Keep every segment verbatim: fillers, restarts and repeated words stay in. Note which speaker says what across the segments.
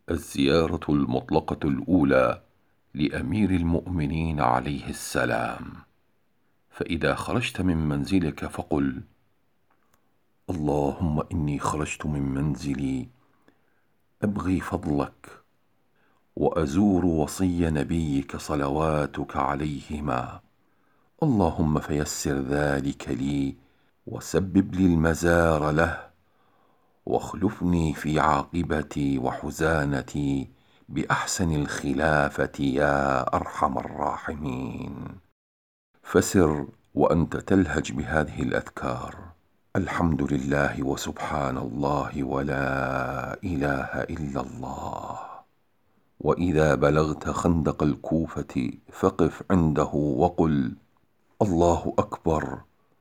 Speaker 1: الزيارة المطلقة الأولى لأمير المؤمنين عليه السلام. فإذا خرجت من منزلك فقل: اللهم إني خرجت من منزلي أبغي فضلك وأزور وصي نبيك صلواتك عليهما، اللهم فيسر ذلك لي وسبب لي المزار له، واخلفني في عاقبتي وحزانتي بأحسن الخلافة يا أرحم الراحمين. فسر وأنت تلهج بهذه الأذكار: الحمد لله وسبحان الله ولا إله إلا الله. وإذا بلغت خندق الكوفة فقف عنده وقل: الله أكبر،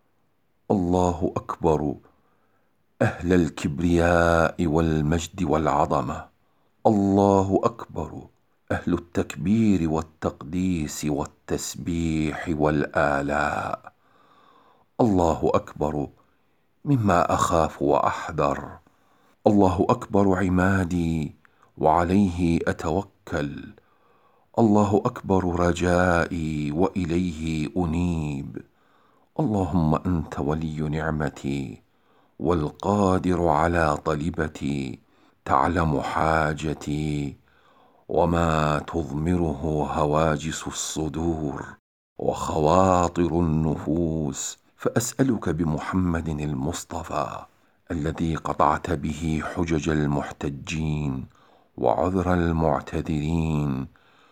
Speaker 1: الله أكبر، أهل الكبرياء والمجد والعظمة، الله أكبر، أهل التكبير والتقديس والتسبيح والآلاء، الله أكبر مما أخاف وأحذر، الله أكبر عمادي وعليه أتوكل، الله أكبر رجائي وإليه أنيب، اللهم أنت ولي نعمتي والقادر على طلبتي، تعلم حاجتي وما تضمره هواجس الصدور وخواطر النفوس، فأسألك بمحمد المصطفى الذي قطعت به حجج المحتجين وعذر المعتذرين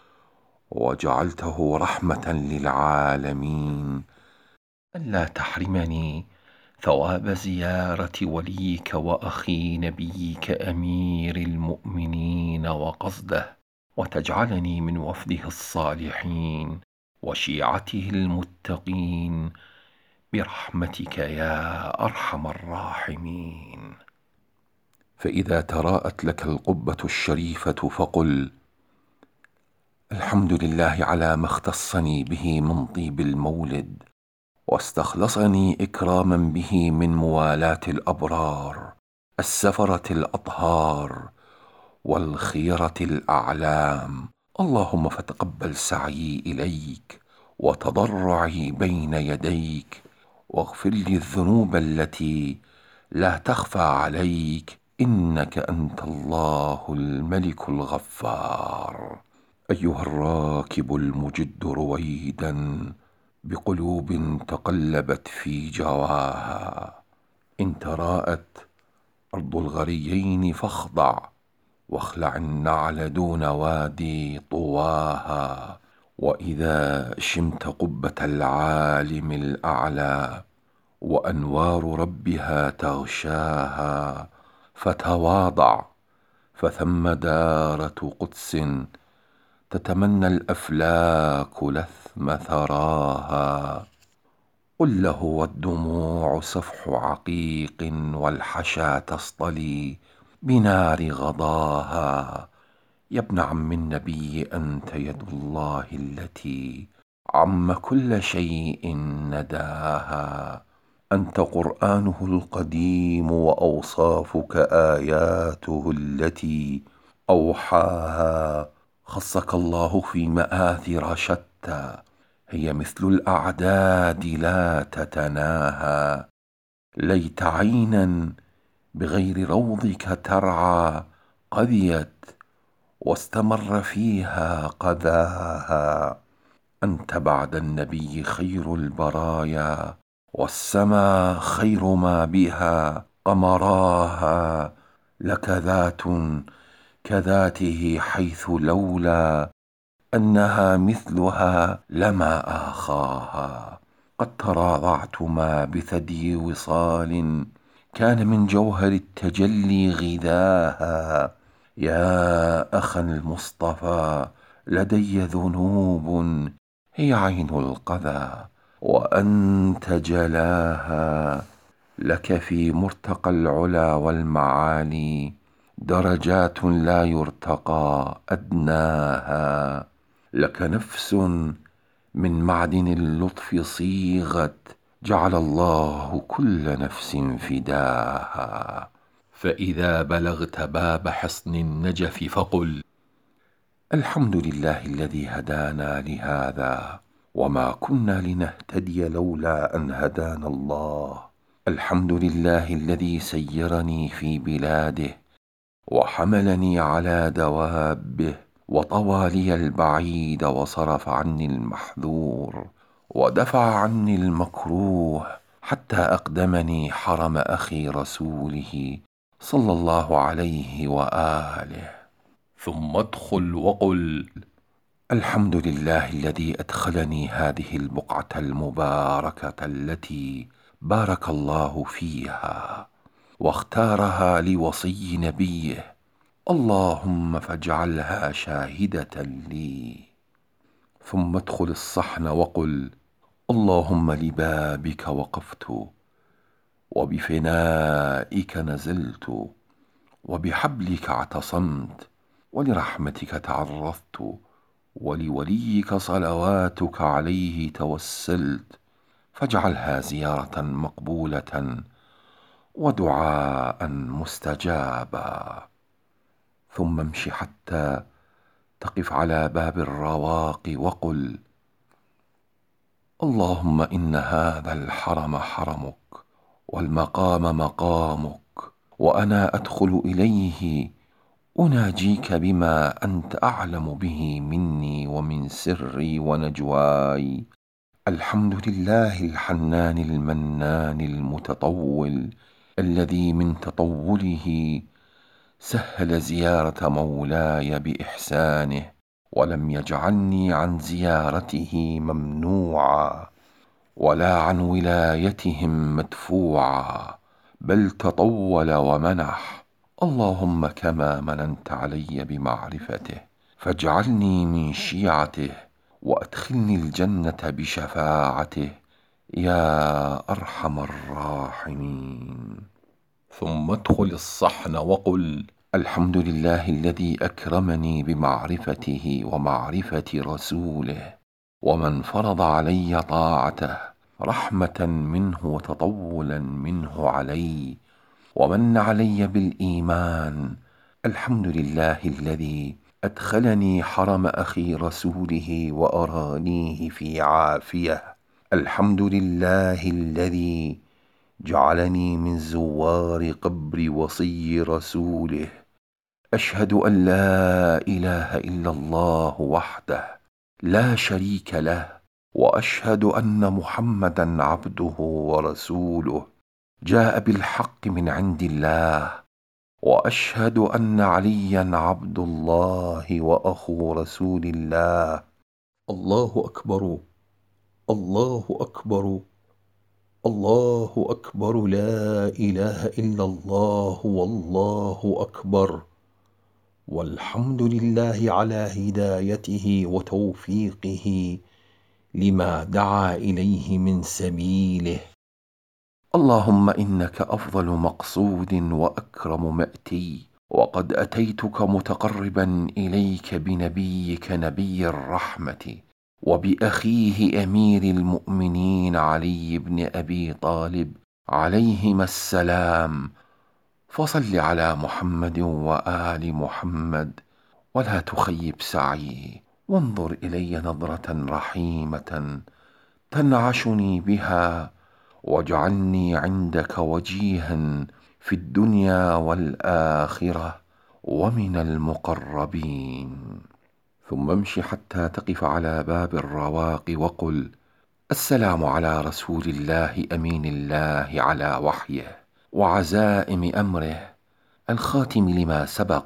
Speaker 1: وجعلته رحمة للعالمين، ألا تحرمني ثواب زيارة وليك وأخي نبيك أمير المؤمنين وقصده، وتجعلني من وفده الصالحين وشيعته المتقين برحمتك يا أرحم الراحمين. فإذا تراءت لك القبة الشريفة فقل: الحمد لله على ما اختصني به من طيب المولد، واستخلصني إكراما به من موالاة الأبرار السفرة الأطهار والخيرة الأعلام، اللهم فتقبل سعيي إليك وتضرعي بين يديك، واغفر لي الذنوب التي لا تخفى عليك، إنك أنت الله الملك الغفار. أيها الراكب المجد رويدا بقلوب تقلبت في جواها، إن تراءت أرض الغريين فاخضع، واخلع النعل دون وادي طواها، وإذا شمت قبة العالم الأعلى وأنوار ربها تغشاها فتواضع، فثم دارة قدس تتمنى الأفلاك لثم ثراها، قل له والدموع سفح عقيق والحشا تصطلي بنار غضاها، يا ابن عم النبي أنت يد الله التي عم كل شيء نداها، أنت قرآنه القديم وأوصافك آياته التي أوحاها، خصك الله في مآثر شتى هي مثل الأعداد لا تتناهى، ليت عينا بغير روضك ترعى قذيت واستمر فيها قذاها، أنت بعد النبي خير البرايا والسما خير ما بها قمراها، لك ذات كذاته حيث لولا أنها مثلها لما آخاها، قد تراضعتما بثدي وصال كان من جوهر التجلي غذاها، يا أخا المصطفى لدي ذنوب هي عين القذى وأنت جلاها، لك في مرتقى العلا والمعالي درجات لا يرتقى أدناها، لك نفس من معدن اللطف صيغت جعل الله كل نفس فداها، فإذا بلغت باب حصن النجف فقل: الحمد لله الذي هدانا لهذا وما كنا لنهتدي لولا أن هدانا الله. الحمد لله الذي سيرني في بلاده وحملني على دوابه وطوى لي البعيد وصرف عني المحذور ودفع عني المكروه حتى أقدمني حرم أخي رسوله صلى الله عليه وآله. ثم ادخل وقل: الحمد لله الذي أدخلني هذه البقعة المباركة التي بارك الله فيها واختارها لوصي نبيه، اللهم فاجعلها شاهدة لي. ثم ادخل الصحن وقل: اللهم لبابك وقفت وبفنائك نزلت وبحبلك اعتصمت ولرحمتك تعرضت ولوليك صلواتك عليه توسلت، فاجعلها زيارة مقبولة ودعاء مستجابا. ثم امش حتى تقف على باب الرواق وقل: اللهم إن هذا الحرم حرمك والمقام مقامك، وأنا أدخل إليه أناجيك بما أنت أعلم به مني ومن سري ونجواي. الحمد لله الحنان المنان المتطول الذي من تطوله سهل زيارة مولاي بإحسانه ولم يجعلني عن زيارته ممنوعا ولا عن ولايتهم مدفوعا، بل تطول ومنح. اللهم كما مننت علي بمعرفته فاجعلني من شيعته وأدخلني الجنة بشفاعته يا أرحم الراحمين. ثم ادخل الصحن وقل: الحمد لله الذي أكرمني بمعرفته ومعرفة رسوله، ومن فرض علي طاعته رحمة منه وتطولا منه علي، ومن علي بالإيمان. الحمد لله الذي أدخلني حرم أخي رسوله وأرانيه في عافية. الحمد لله الذي جعلني من زوار قبر وصي رسوله. أشهد أن لا إله إلا الله وحده لا شريك له، وأشهد أن محمدا عبده ورسوله جاء بالحق من عند الله، وأشهد أن عليا عبد الله وأخو رسول الله. الله أكبر، الله أكبر، الله أكبر، لا إله إلا الله والله أكبر، والحمد لله على هدايته وتوفيقه لما دعا إليه من سبيله. اللهم إنك أفضل مقصود وأكرم مأتي، وقد أتيتك متقربا إليك بنبيك نبي الرحمة وبأخيه أمير المؤمنين علي بن أبي طالب عليهما السلام، فصل على محمد وآل محمد ولا تخيب سعي، وانظر إلي نظرة رحيمة تنعشني بها، واجعلني عندك وجيها في الدنيا والآخرة ومن المقربين. ثم امش حتى تقف على باب الرواق وقل: السلام على رسول الله أمين الله على وحيه وعزائم أمره، الخاتم لما سبق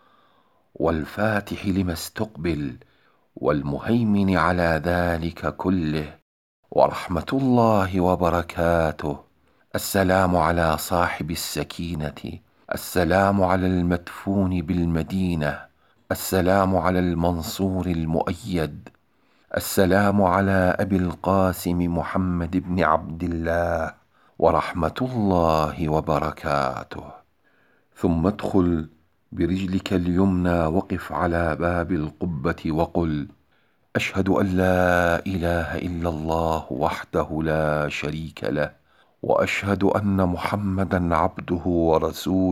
Speaker 1: والفاتح لما استقبل والمهيمن على ذلك كله، ورحمة الله وبركاته. السلام على صاحب السكينة، السلام على المدفون بالمدينة، السلام على المنصور المؤيد، السلام على أبي القاسم محمد بن عبد الله، ورحمة الله وبركاته. ثم ادخل برجلك اليمنى وقف على باب القبة وقل: أشهد أن لا إله إلا الله وحده لا شريك له، وأشهد أن محمدا عبده ورسوله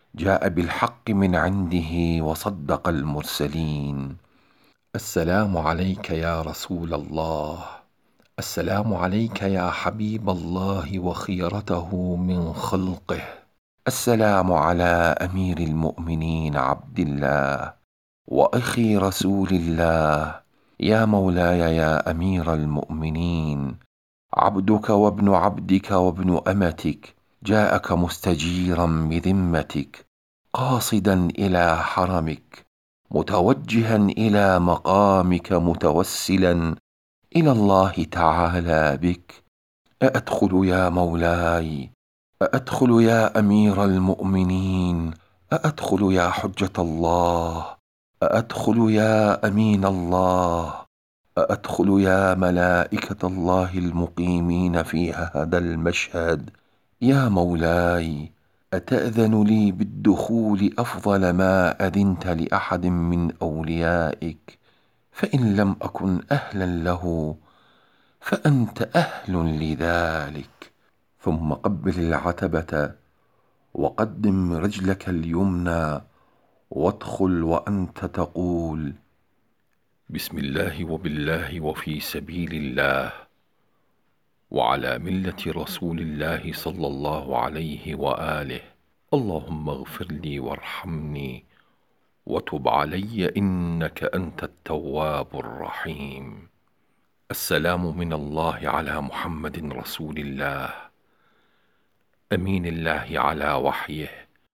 Speaker 1: جاء بالحق من عنده وصدق المرسلين. السلام عليك يا رسول الله، السلام عليك يا حبيب الله وخيرته من خلقه، السلام على أمير المؤمنين عبد الله وأخي رسول الله. يا مولاي يا أمير المؤمنين، عبدك وابن عبدك وابن أمتك جاءك مستجيرا بذمتك، قاصدا إلى حرمك، متوجها إلى مقامك، متوسلا إلى الله تعالى بك. أأدخل يا مولاي؟ أأدخل يا أمير المؤمنين؟ أأدخل يا حجة الله؟ أأدخل يا أمين الله؟ أأدخل يا ملائكة الله المقيمين في هذا المشهد؟ يا مولاي، أتأذن لي بالدخول أفضل ما أذنت لأحد من أوليائك؟ فإن لم أكن أهلا له فأنت أهل لذلك. ثم قبل العتبة وقدم رجلك اليمنى وادخل وأنت تقول: بسم الله وبالله وفي سبيل الله وعلى ملة رسول الله صلى الله عليه وآله. اللهم اغفر لي وارحمني وتب علي إنك أنت التواب الرحيم. السلام من الله على محمد رسول الله، أمين الله على وحيه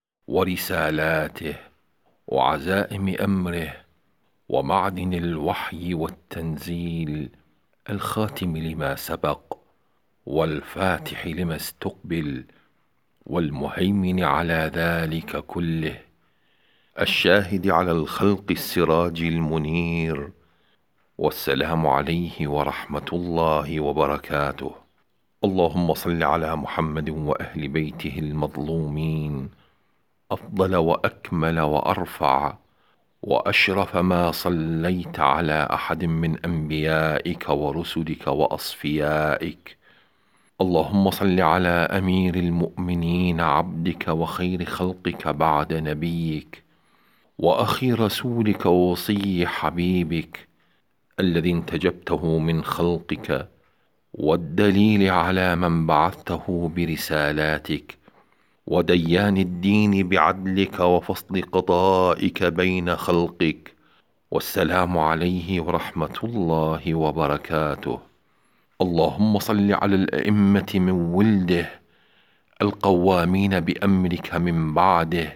Speaker 1: ورسالاته وعزائم أمره ومعدن الوحي والتنزيل، الخاتم لما سبق والفاتح لما استقبل والمهيمن على ذلك كله، الشاهد على الخلق السراج المنير. والسلام عليه ورحمة الله وبركاته. اللهم صل على محمد وأهل بيته المظلومين أفضل وأكمل وأرفع وأشرف ما صليت على أحد من أنبيائك ورسلك وأصفيائك. اللهم صل على أمير المؤمنين عبدك وخير خلقك بعد نبيك وأخي رسولك ووصي حبيبك، الذي انتجبته من خلقك والدليل على من بعثته برسالاتك، وديان الدين بعدلك وفصل قضائك بين خلقك. والسلام عليه ورحمة الله وبركاته. اللهم صل على الأئمة من ولده القوامين بأمرك من بعده،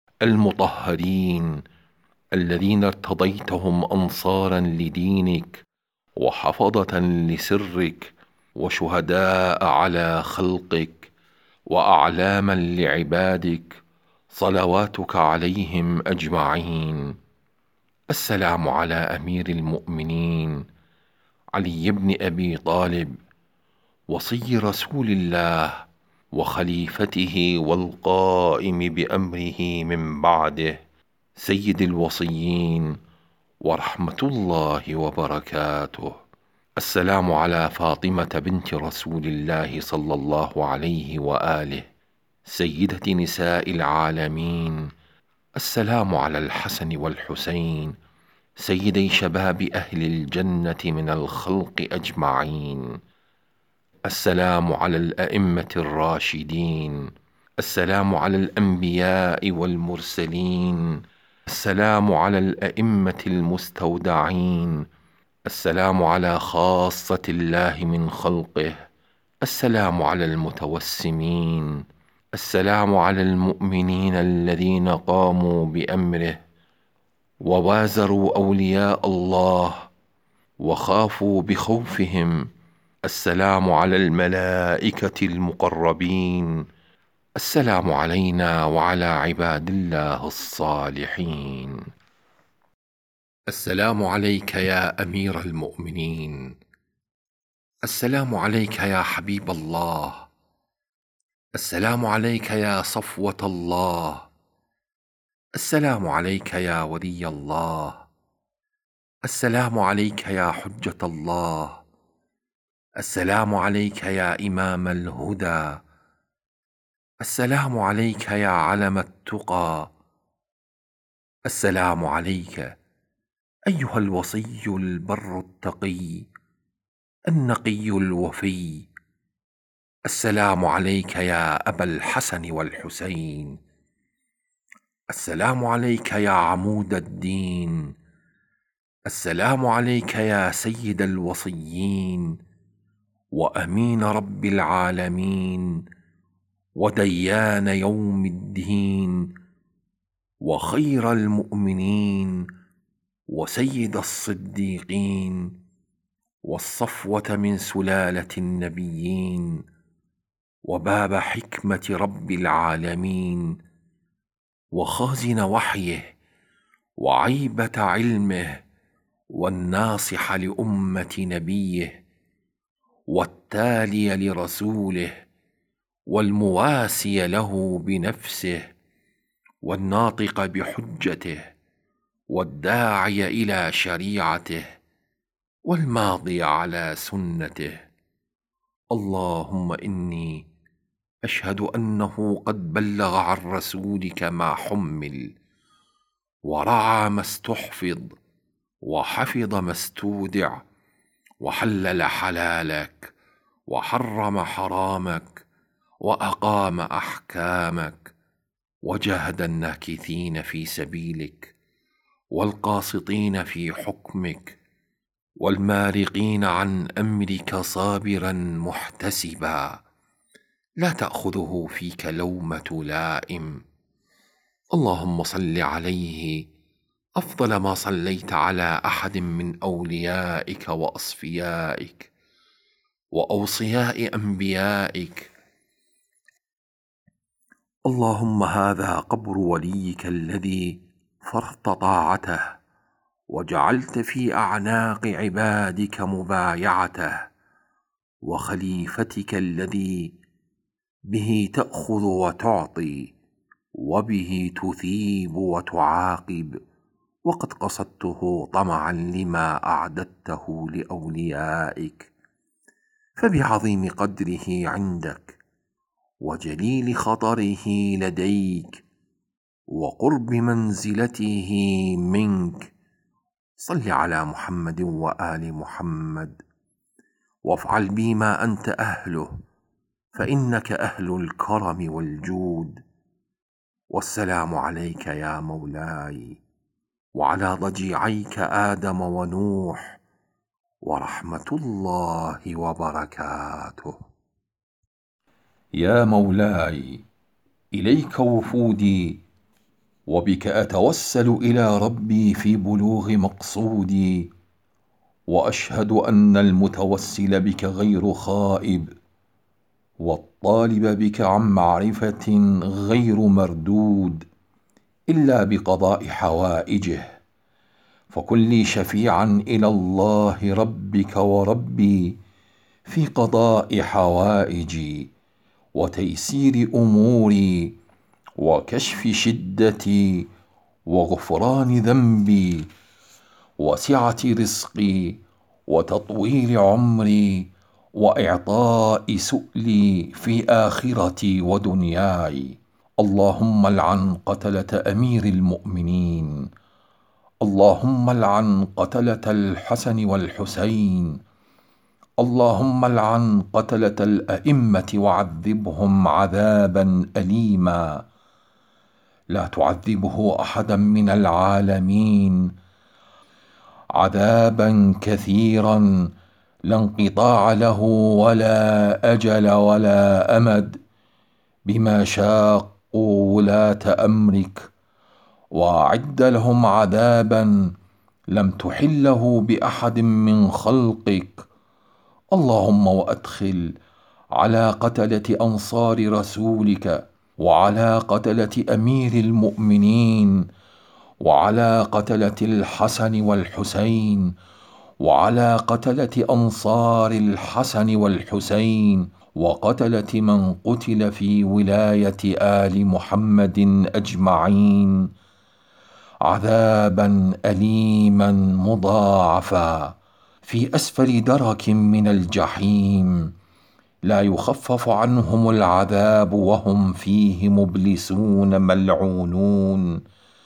Speaker 1: المطهرين الذين ارتضيتهم أنصارا لدينك وحفظة لسرك وشهداء على خلقك وأعلاما لعبادك، صلواتك عليهم أجمعين. السلام على أمير المؤمنين علي بن أبي طالب، وصي رسول الله وخليفته والقائم بأمره من بعده، سيد الوصيين ورحمة الله وبركاته. السلام على فاطمة بنت رسول الله صلى الله عليه وآله، سيدة نساء العالمين. السلام على الحسن والحسين، سيدي شباب أهل الجنة من الخلق أجمعين. السلام على الأئمة الراشدين، السلام على الأنبياء والمرسلين، السلام على الأئمة المستودعين، السلام على خاصة الله من خلقه، السلام على المتوسمين، السلام على المؤمنين الذين قاموا بأمره ووازروا أولياء الله وخافوا بخوفهم. السلام على الملائكة المقربين، السلام علينا وعلى عباد الله الصالحين. السلام عليك يا أمير المؤمنين، السلام عليك يا حبيب الله، السلام عليك يا صفوة الله، السلام عليك يا ولي الله، السلام عليك يا حجة الله، السلام عليك يا إمام الهدى، السلام عليك يا علم التقى. السلام عليك أيها الوصي البر التقي النقي الوفي. السلام عليك يا أبا الحسن والحسين. السلام عليك يا عمود الدين. السلام عليك يا سيد الوصيين وأمين رب العالمين وديان يوم الدين وخير المؤمنين وسيد الصديقين والصفوة من سلالة النبيين وباب حكمة رب العالمين وخازن وحيه وعيبة علمه والناصح لأمة نبيه والتالي لرسوله والمواسي له بنفسه والناطق بحجته والداعي إلى شريعته والماضي على سنته. اللهم إني أشهد أنه قد بلغ عن رسولك ما حمل ورعى ما استحفظ وحفظ ما استودع وحلل حلالك وحرم حرامك وأقام أحكامك وجاهد الناكثين في سبيلك والقاسطين في حكمك والمارقين عن أمرك صابرا محتسبا لا تأخذه فيك لومة لائم. اللهم صل عليه أفضل ما صليت على أحد من أوليائك وأصفيائك وأوصياء أنبيائك. اللهم هذا قبر وليك الذي فرضت طاعته وجعلت في أعناق عبادك مبايعته وخليفتك الذي به تأخذ وتعطي وبه تثيب وتعاقب وقد قصدته طمعا لما أعددته لأوليائك. فبعظيم قدره عندك وجليل خطره لديك وقرب منزلته منك صل على محمد وآل محمد وافعل بي ما أنت أهله فإنك أهل الكرم والجود. والسلام عليك يا مولاي وعلى ضجيعيك آدم ونوح ورحمة الله وبركاته.
Speaker 2: يا مولاي إليك وفودي وبك أتوسل إلى ربي في بلوغ مقصودي وأشهد أن المتوسل بك غير خائب والطالب بك عن معرفة غير مردود إلا بقضاء حوائجه. فكن لي شفيعا إلى الله ربك وربي في قضاء حوائجي وتيسير أموري وكشف شدتي وغفران ذنبي وسعة رزقي وتطويل عمري وإعطاء سؤلي في آخرتي ودنياي. اللهم لعن قتلة أمير المؤمنين. اللهم لعن قتلة الحسن والحسين. اللهم لعن قتلة الأئمة وعذبهم عذابا أليما لا تعذبه أحدا من العالمين عذابا كثيرا لا انقطاع له ولا أجل ولا أمد بما شاقوا ولاة أمرك وأعد لهم عذابا لم تحله بأحد من خلقك. اللهم وأدخل على قتلة أنصار رسولك وعلى قتلة أمير المؤمنين وعلى قتلة الحسن والحسين وعلى قتلة أنصار الحسن والحسين وقتلة من قتل في ولاية آل محمد أجمعين عذابا أليما مضاعفا في أسفل درك من الجحيم لا يخفف عنهم العذاب وهم فيه مبلسون ملعونون،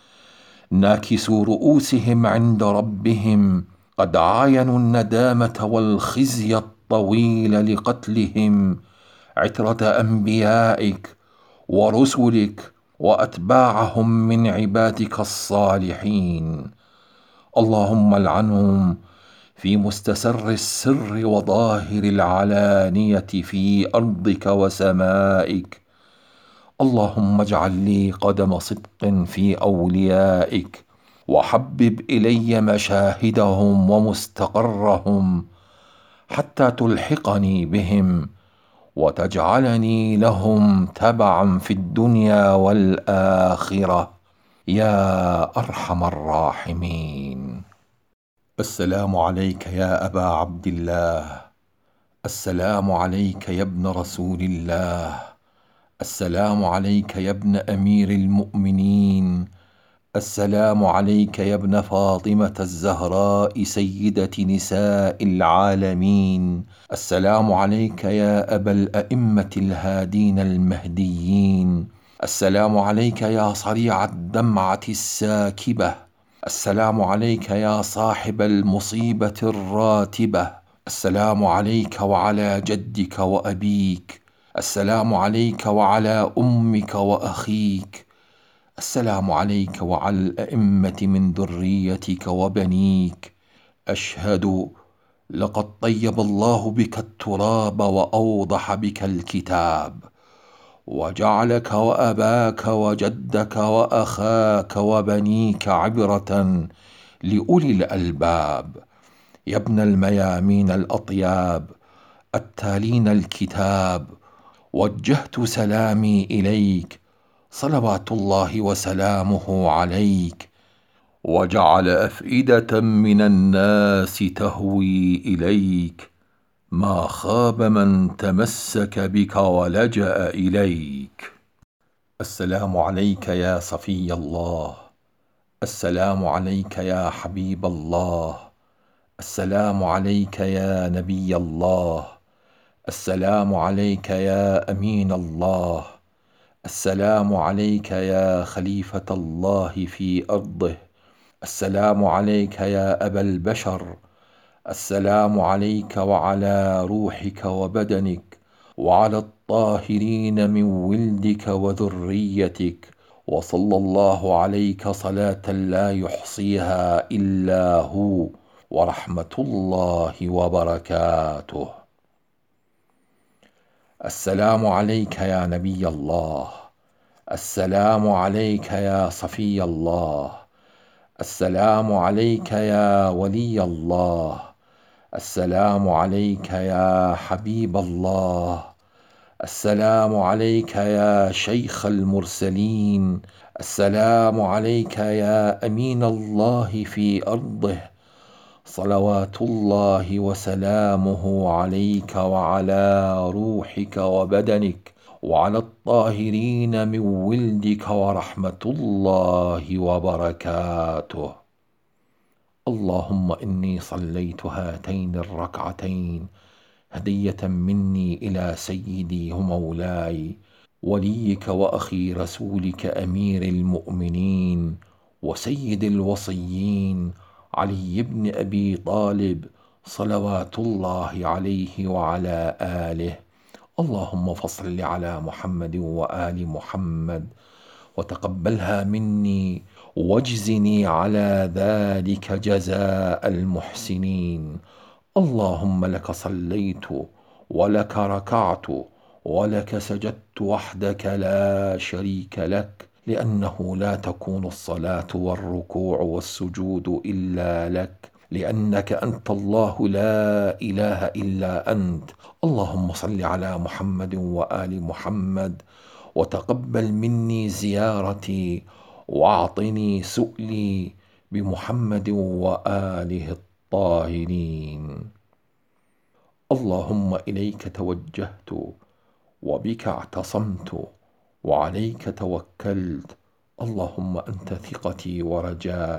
Speaker 2: ناكسو رؤوسهم عند ربهم، قد عاينوا الندامة والخزي الطويل لقتلهم عترة أنبيائك ورسلك وأتباعهم من عبادك الصالحين. اللهم العنهم في مستسر السر وظاهر العلانية في أرضك وسمائك. اللهم اجعل لي قدم صدق في أوليائك، وحبب إلي مشاهدهم ومستقرهم، حتى تلحقني بهم وتجعلني لهم تبعا في الدنيا والآخرة يا أرحم الراحمين. السلام عليك يا أبا عبد الله، السلام عليك يا ابن رسول الله، السلام عليك يا ابن أمير المؤمنين، السلام عليك يا ابن فاطمة الزهراء سيدة نساء العالمين، السلام عليك يا أبا الأئمة الهادين المهديين، السلام عليك يا صريع الدمعة الساكبة، السلام عليك يا صاحب المصيبة الراتبة، السلام عليك وعلى جدك وأبيك، السلام عليك وعلى أمك وأخيك، السلام عليك وعلى الأئمة من ذريتك وبنيك. أشهد لقد طيب الله بك التراب وأوضح بك الكتاب، وجعلك وأباك وجدك وأخاك وبنيك عبرة لأولي الألباب. يا ابن الميامين الأطياب التالين الكتاب، وجهت سلامي إليك، صلوات الله وسلامه عليك، وجعل أفئدة من الناس تهوي إليك، ما خاب من تمسك بك ولجأ إليك. السلام عليك يا صفي الله، السلام عليك يا حبيب الله، السلام عليك يا نبي الله، السلام عليك يا أمين الله، السلام عليك يا خليفة الله في أرضه، السلام عليك يا أبا البشر، السلام عليك وعلى روحك وبدنك، وعلى الطاهرين من ولدك وذريتك، وصلى الله عليك صلاة لا يحصيها إلا هو، ورحمة الله وبركاته. السلام عليك يا نبي الله، السلام عليك يا صفي الله، السلام عليك يا ولي الله، السلام عليك يا حبيب الله، السلام عليك يا شيخ المرسلين، السلام عليك يا أمين الله في أرضه، صلوات الله وسلامه عليك وعلى روحك وبدنك، وعلى الطاهرين من ولدك، ورحمة الله وبركاته. اللهم إني صليت هاتين الركعتين هدية مني إلى سيدي ومولاي وليك وأخي رسولك أمير المؤمنين وسيد الوصيين علي بن أبي طالب صلوات الله عليه وعلى آله. اللهم فصل على محمد وآل محمد، وتقبلها مني، واجزني على ذلك جزاء المحسنين. اللهم لك صليت ولك ركعت ولك سجدت وحدك لا شريك لك، لأنه لا تكون الصلاة والركوع والسجود إلا لك، لأنك أنت الله لا إله إلا أنت. اللهم صل على محمد وآل محمد، وتقبل مني زيارتي، واعطني سؤلي بمحمد وآله الطاهرين. اللهم إليك توجهت، وبك اعتصمت، وعليك توكلت. اللهم أنت ثقتي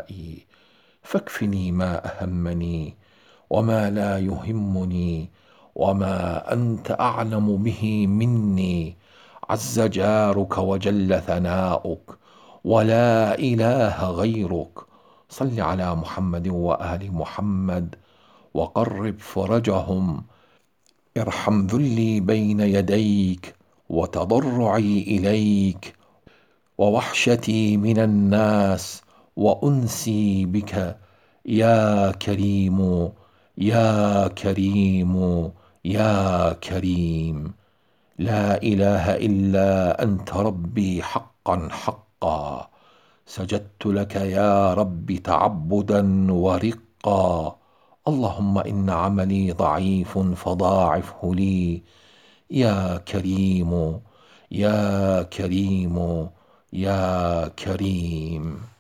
Speaker 2: ورجائي، فاكفني ما أهمني وما لا يهمني، وما أنت أعلم به مني، عز جارك وجل ثناؤك، ولا إله غيرك. صل على محمد وآل محمد وقرب فرجهم. ارحم ذلي بين يديك وتضرعي إليك ووحشتي من الناس وأنسي بك يا كريم يا كريم يا كريم. لا إله إلا أنت ربي حقا حقا، سجدت لك يا رب تعبدا ورقا. اللهم إن عملي ضعيف فضاعفه لي يا كريم يا كريم يا كريم.